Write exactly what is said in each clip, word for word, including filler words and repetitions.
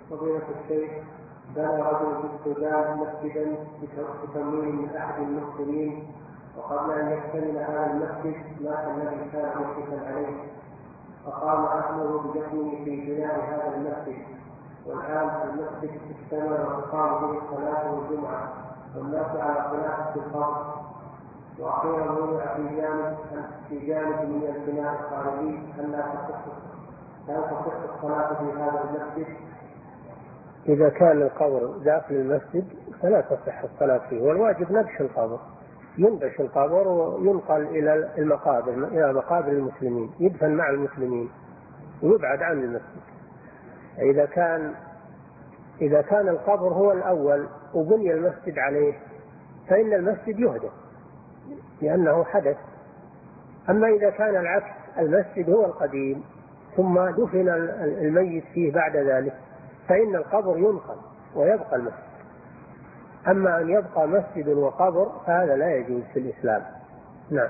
فضيلة الشيخ، بنى رجل في السودان مسجدا بتمويل من أحد المسلمين، وقبل أن يكتمل هذا المسجد مات الذي كان مشرفا عليه، فقام أهله بدفنه في بناء هذا المسجد، والآن المسجد اكتمل وتقام به الصلاة والجمعة والناس على خلافة القبر، وأخيرا وضع في جانب في جانب من البناء الخارجي ألا تصح لا تصح الصلاة في هذا المسجد. إذا كان القبر داخل المسجد فلا تصح الصلاة فيه، والواجب نبش القبر، ينبش القبر وينقل إلى المقابر إلى مقابر المسلمين، يدفن مع المسلمين ويبعد عن المسجد. إذا كان إذا كان القبر هو الأول وبني المسجد عليه فإن المسجد يهدم لأنه حدث. أما إذا كان العكس، المسجد هو القديم ثم دفن الميت فيه بعد ذلك فإن القبر ينقل ويبقى المسجد. أما أن يبقى مسجد وقبر فهذا لا يجوز في الإسلام. نعم.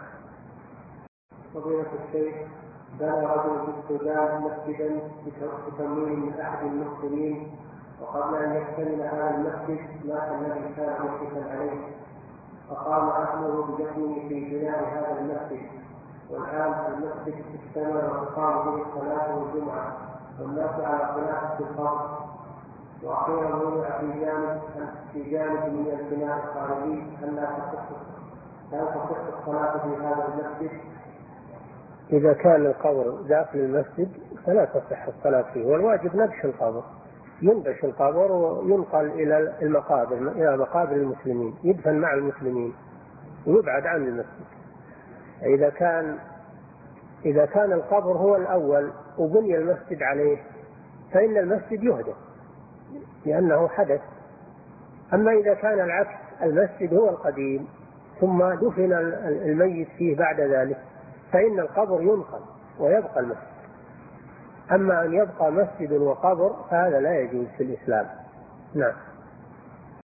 فضيلة الشيخ، بنى رجل في السودان مسجدا بتمويل من أحد المسلمين، وقبل أن يكتمل هذا المسجد مات الذي كان مشرفا عليه، فقام أهله بدفنه في بناء هذا المسجد، والآن المسجد اكتمل وتقام به الصلاة والجمعة والناس على خلافة القبر، وأخيرا وضع في جانب في جانب من البناء الخارجي ألا تصح لا تصح الصلاة في هذا المسجد. إذا كان القبر داخل المسجد فلا تصح الصلاة فيه، والواجب نبش القبر، ينبش القبر وينقل إلى المقابر إلى مقابر المسلمين، يدفن مع المسلمين ويبعد عن المسجد. إذا كان إذا كان القبر هو الأول وبني المسجد عليه فإن المسجد يهدم لأنه حدث. أما إذا كان العكس، المسجد هو القديم ثم دفن الميت فيه بعد ذلك فإن القبر ينقل ويبقى المسجد. أما أن يبقى مسجد وقبر فهذا لا يجوز في الإسلام. نعم.